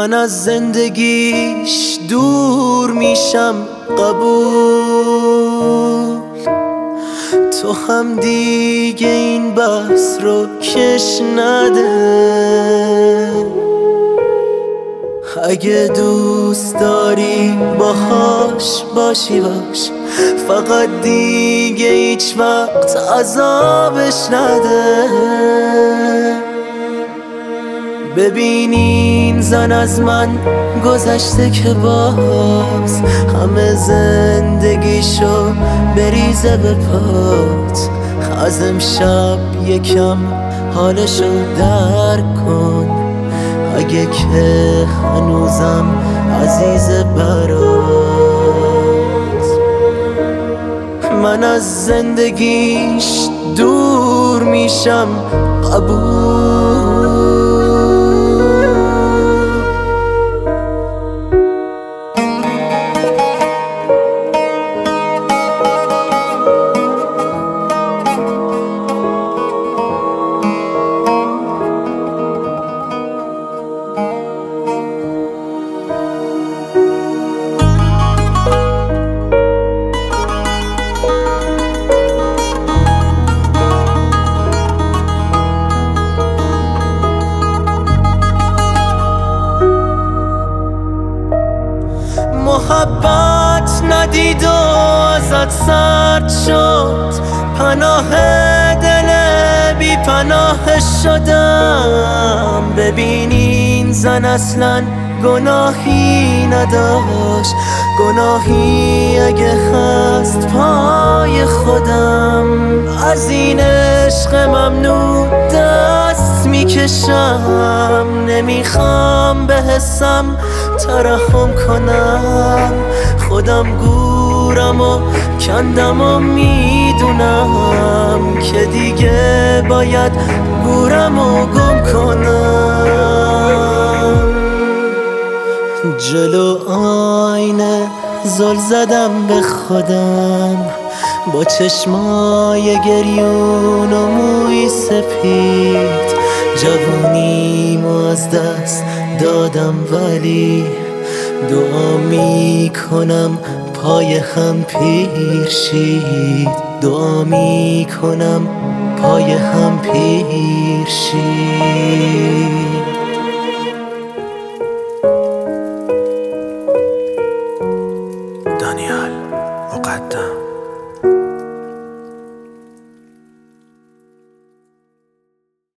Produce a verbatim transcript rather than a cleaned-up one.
من از زندگیش دور میشم قبول، تو هم دیگه این بحث رو کش نده. اگه دوست داری باهاش باشی باش، فقط دیگه هیچ وقت عذابش نده. ببین این زن از من گذشته که باز همه زندگیشو بریزه به پات. از امشب یکم حالشو درک کن، اگه که هنوزم عزیز برات. من از زندگیش دور میشم قبول. محبت ندید و ازت سرد شد، پناه دل بی پناه شدم. ببین این زن اصلا گناهی نداشت، گناهی اگه هست پای خودم. از این عشق ممنوع دست میکشم، نمیخوام به حسم ترحم کنم. خودم گورم و کندم و میدونم که دیگه باید گورم و گم کنم. جلو آینه زل زدم به خودم، با چشمای گریون و موی سپید. جوانیمو از دست دادم ولی دعا میکنم پای هم پیر شید. دعا میکنم پای هم پیر شید. دانیال مقدم.